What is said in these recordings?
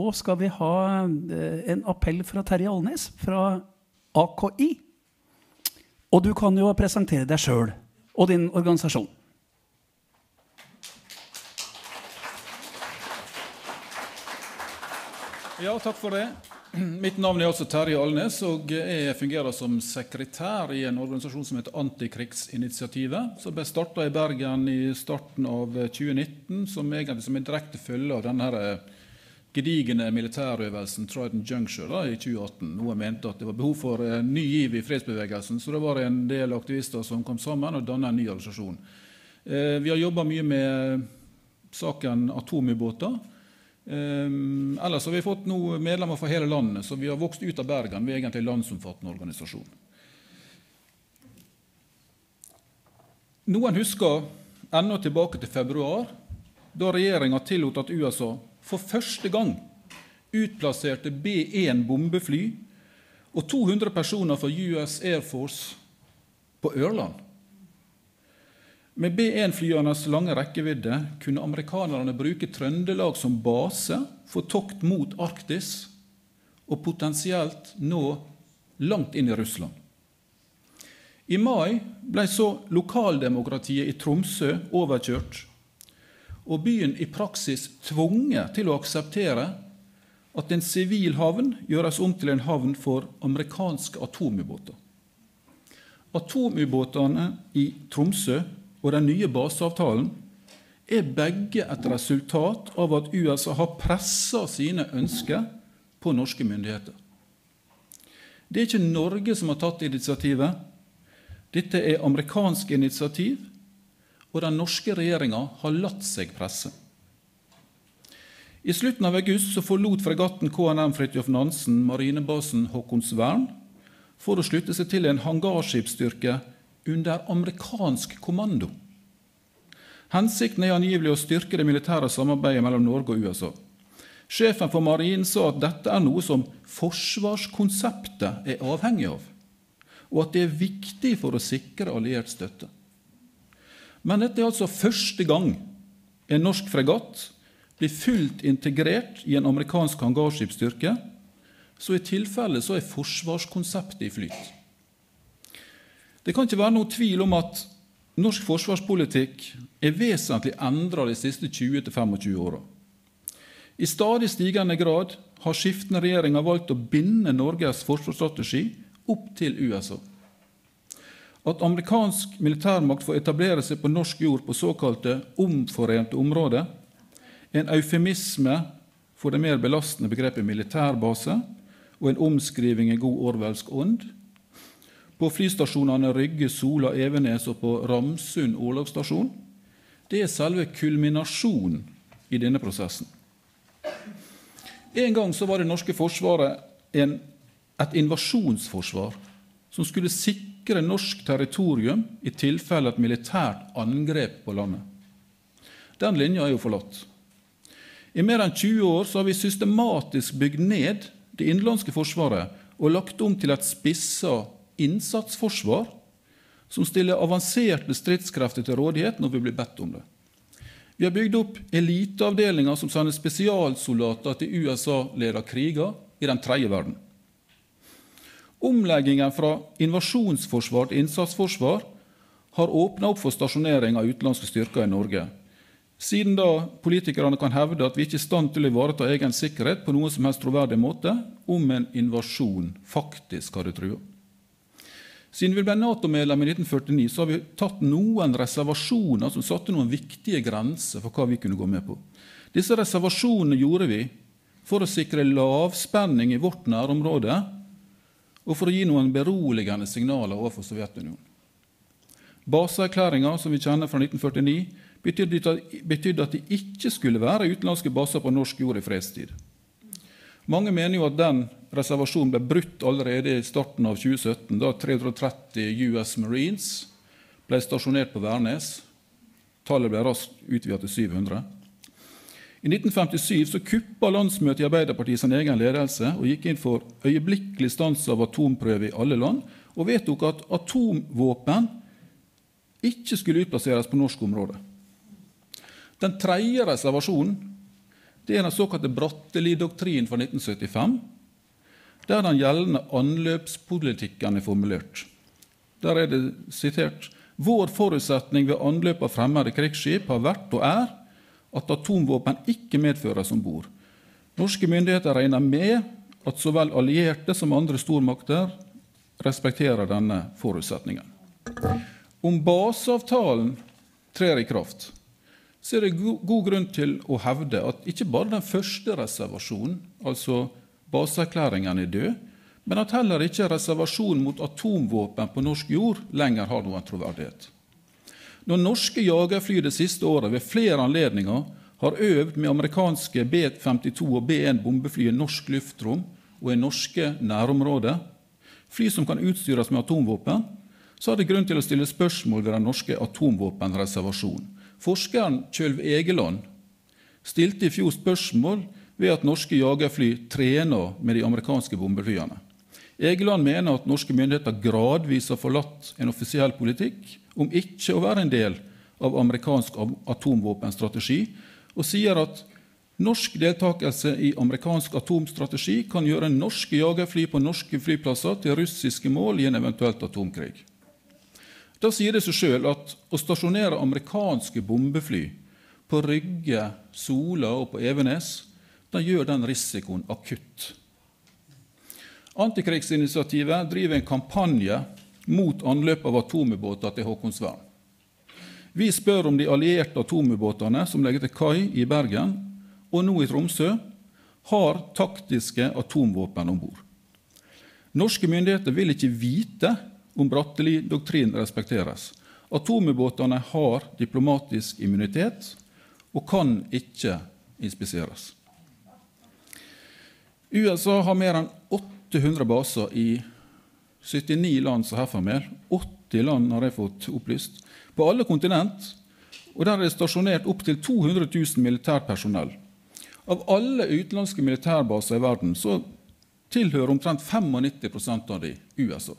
etterpå skal vi ha en appell fra Terje Alnes fra AKI. Og du kan jo presentere deg selv og din organisasjon. Ja, takk for det. Mitt navn er altså Terje Alnes, og jeg fungerer som sekretær i en organisasjon som heter Antikrigsinitiativet, som ble startet i Bergen i starten av 2019, som egentlig som en direkte følge av denne gedigende militærøvelsen Trident Juncture i 2018. Noen mente at det var behov for ny giv i fredsbevegelsen, så det var en del aktivister som kom sammen og dannet en ny organisasjon. Vi har jobbet mye med saken atomubåter. Ellers har vi fått noen medlemmer fra hele landet, så vi har vokst ut av Bergen. Vi er egentlig en landsomfattende organisasjon. Noen husker enda tilbake til februar, da regjeringen tillot at USA for første gang utplasserte B-1 bombefly og 200 personer fra US Air Force på Ørland. Med B-1-flyenes lange rekkevidde kunne amerikanerne bruke Trøndelag som base for tokt mot Arktis og potensielt nå langt inn i Russland. I mai ble så lokaldemokratiet i Tromsø overkjørt, og byen i praksis tvunget til å akseptere at en sivil havn gjøres om til en havn for amerikanske atomubåter. Atomubåtene i Tromsø og den nye baseavtalen er begge et resultat av at USA har presset sine ønsker på norske myndigheter. Det er ikke Norge som har tatt initiativet. Dette er amerikansk initiativ, og den norske regjeringen har latt seg presse. I slutten av august så forlot fregatten KNM Fridtjof Nansen marinebasen Håkonsvern for å slutte seg til en hangarskipsstyrke under amerikansk kommando. Hensikten er angivelig å styrke det militære samarbeidet mellom Norge og USA. Sjefen for marinen sa at dette er noe som forsvarskonseptet er avhengig av, og at det er viktig for å sikre alliert støtte. Men dette er altså første gang en norsk fregatt blir fullt integrert i en amerikansk hangarskipsstyrke, så i tilfelle så er forsvarskonseptet i flyt. Det kan ikke være noen tvil om at norsk forsvarspolitikk er vesentlig endret de siste 20-25 årene. I stadig stigende grad har skiftende regjeringer valgt å binde Norges forsvarsstrategi opp til USA. At amerikansk militærmakt får etablere seg på norsk jord på såkalte omforente områder, en eufemisme for det mer belastende begrepet militærbase og en omskriving i god orwellsk ånd, på flystasjonene Rygge, Sola, Evenes og på Ramsund Årlagsstasjon, det er selve kulminasjonen i denne prosessen. En gang så var det norske forsvaret et invasjonsforsvar som skulle sikre norsk territorium i tilfelle et militært angrep på landet. Den linja er jo forlatt. I mer enn 20 år så har vi systematisk bygd ned det innenlandske forsvaret og lagt om til et spisset innsatsforsvar som stiller avanserte stridskrefter til rådighet når vi blir bedt om det. Vi har bygd opp eliteavdelinger som sender spesialsoldater til USA-ledede kriger i den tredje verden. Omleggingen fra invasjonsforsvar til innsatsforsvar har åpnet opp for stasjonering av utenlandske styrker i Norge. Siden da politikerne kan hevde at vi ikke er i stand til å ivareta egen sikkerhet på noen som helst troverdig måte, om en invasjon faktisk hadde truet. Siden vi ble NATO-medlem i 1949, så har vi tatt noen reservasjoner som satte noen viktige grenser for hva vi kunne gå med på. Disse reservasjonene gjorde vi for å sikre lavspenning i vårt nærområde, og for å gi noen beroligende signaler overfor Sovjetunionen. Baseerklæringen, som vi kjenner fra 1949, betydde at det ikke skulle være utenlandske baser på norsk jord i fredstid. Mange mener jo at den reservasjonen ble brutt allerede i starten av 2017, da 330 US Marines ble stasjonert på Værnes. Tallet ble raskt utvidet til 700. I 1957 så kuppet landsmøtet i Arbeiderpartiet sin egen ledelse og gikk inn for øyeblikkelig stans av atomprøve i alle land, og vedtok at atomvåpen ikke skulle utplasseres på norsk område. Den tredje reservasjonen det den såkalte Bratteli-doktrinen fra 1975, der den gjeldende anløpspolitikken formulert. Der det sitert: «Vår forutsetning ved anløp av fremmede krigsskip har vært og at atomvåpen ikke medføres ombord. Norske myndigheter regner med at så vel allierte som andre stormakter respekterer denne forutsetningen.» Om baseavtalen trer i kraft, så det god grunn til å hevde at ikke bare den første reservasjonen, altså baseerklæringen, død, men at heller ikke reservasjonen mot atomvåpen på norsk jord lenger har noen troverdighet. Når norske jagerfly det siste året ved flere anledninger har øvd med amerikanske B-52 og B-1 bombefly i norsk luftrom og i norske nærområder, fly som kan utstyres med atomvåpen, så er det grunn til å stille spørsmål ved den norske atomvåpenreservasjonen. Forskeren Kjølv Egeland stilte i fjor spørsmål ved at norske jagerfly trener med de amerikanske bombeflyene. Egeland mener at norske myndigheter gradvis har forlatt en offisiell politikk om ikke å være en del av amerikansk atomvåpenstrategi, og sier at norsk deltakelse i amerikansk atomstrategi kan gjøre norske jagerfly på norske flyplasser til russiske mål i en eventuelt atomkrig. Da sier det seg selv at å stasjonere amerikanske bombefly på Rygge, Sola og på Evenes, da gjør den risikoen akutt. Antikrigsinitiativet driver en kampanje mot anløp av atomubåter til Håkonsvern. Vi spør om de allierte atomubåtene som legger til kai i Bergen, og nå i Tromsø, har taktiske atomvåpen ombord. Norske myndigheter vil ikke vite om Bratteli-doktrinen respekteres. Atomubåtene har diplomatisk immunitet og kan ikke inspiseres. USA har mer enn 800 baser i 79 land som herfor med. 80 land har jeg fått opplyst. På alle kontinent, og der det stasjonert opp til 200 000 militærpersonell. Av alle utenlandske militærbaser i verden så tilhører omtrent 95% av de USA.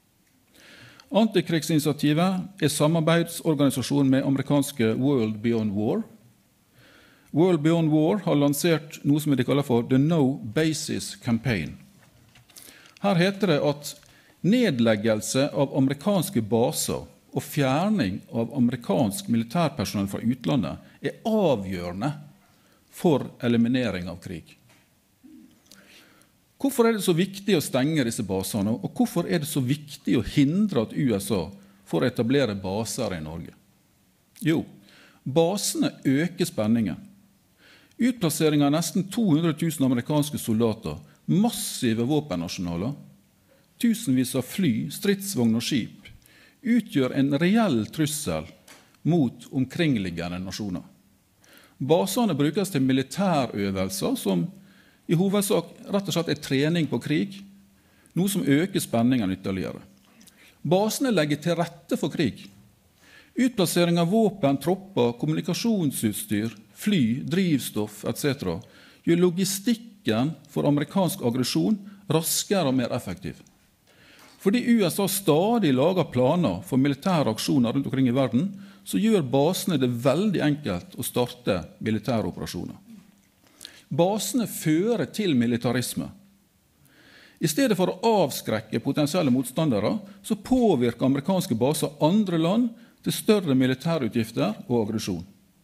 Antikrigsinitiativet er samarbeidsorganisasjon med amerikanske World Beyond War. World Beyond War har lansert noe som de kaller for The No Basis Campaign. Her heter det at nedleggelse av amerikanske baser og fjerning av amerikansk militærpersonell fra utlandet er avgjørende for eliminering av krig. Hvorfor er det så viktig å stenge disse basene, og hvorfor er det så viktig å hindre at USA får etablere baser i Norge? Jo, basene øker spenningen. Utplassering av nesten 200 000 amerikanske soldater, massive våpenarsenaler, tusenvis av fly, stridsvogn og skip, utgjør en reell trussel mot omkringliggende nasjoner. Basene brukes til militærøvelser som i hovedsak rett og slett er trening på krig, noe som øker spenningen ytterligere. Basene legger til rette for krig. Utplassering av våpen, tropper, kommunikasjonsutstyr, fly, drivstoff etc. gjør logistikken for amerikansk aggresjon raskere og mer effektiv. Fordi USA stadig lager planer for militære aksjoner rundt omkring i verden, så gjør basene det veldig enkelt å starte militære operasjoner. Basene fører til militarisme. I stedet for å avskrekke potensielle motstandere, så påvirker amerikanske baser andre land til større militærutgifter og aggresjon.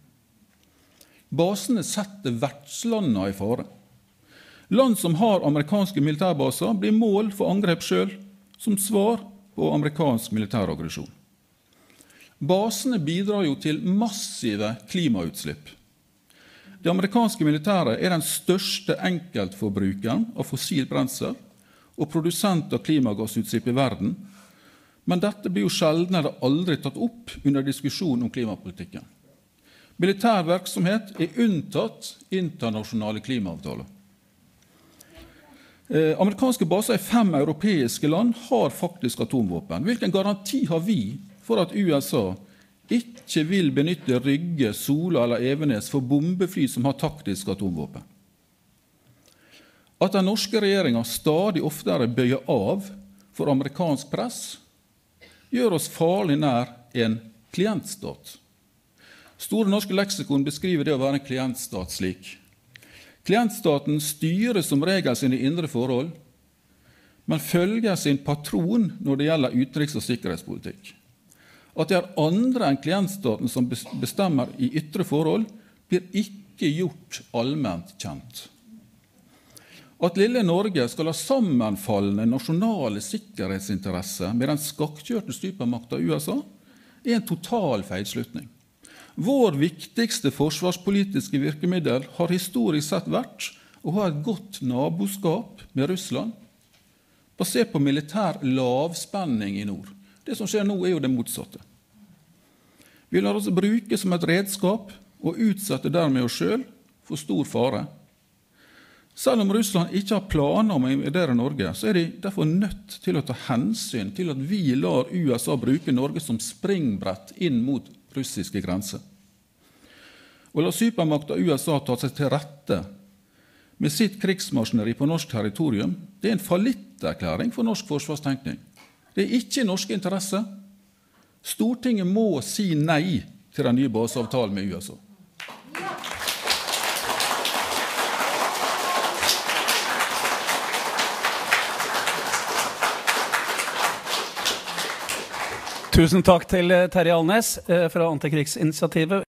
Basene setter vertslandene i fare. Land som har amerikanske militærbaser blir mål for angrep selv, som svar på amerikansk militæraggresjon. Basene bidrar jo til massive klimautslipp. Det amerikanske militæret er den største enkeltforbrukeren av fossil brensel og produsent av klimagassutslipp i verden, men dette blir jo sjeldnere aldri tatt opp under diskusjon om klimapolitikken. Militær virksomhet er unntatt internasjonale klimaavtaler. Amerikanske baser i 5 europeiske land har faktisk atomvåpen. Hvilken garanti har vi for at USA ikke vil benytte Rygge, Sola eller Evenes for bombefly som har taktisk atomvåpen? At den norske regjeringen stadig oftere bøyer av for amerikansk press, gjør oss farlig nær en klientstat. Store norske leksikon beskriver det å være en klientstat slik. Klientstaten styrer som regel sine indre forhold, men følger sin patron når det gjelder utenriks- og sikkerhetspolitikk. At det andre enn klientstaten som bestemmer i ytre forhold, blir ikke gjort allment kjent. At lille Norge skal ha sammenfallende nasjonale sikkerhetsinteresser med den skakkjørte supermakten USA, en total feilslutning. Vår viktigste forsvarspolitiske virkemiddel har historisk sett vært å ha et godt naboskap med Russland, basert på militær lavspenning i nord. Det som skjer nå er jo det motsatte. Vi lar oss bruke som et redskap og utsette dermed oss selv for stor fare. Selv om Russland ikke har planer om å invadere Norge, så er de derfor nødt til å ta hensyn til at vi lar USA bruke Norge som springbrett inn mot russiske grenser. Og la supermakten USA ta seg til rette med sitt krigsmaskineri på norsk territorium, det er en fallitterklæring for norsk forsvarstenkning. Det er ikke norske interesser. Stortinget må si nei til den nye baseavtalen med USA. Tusen takk til Terje Alnes fra Antikrigsinitiativet.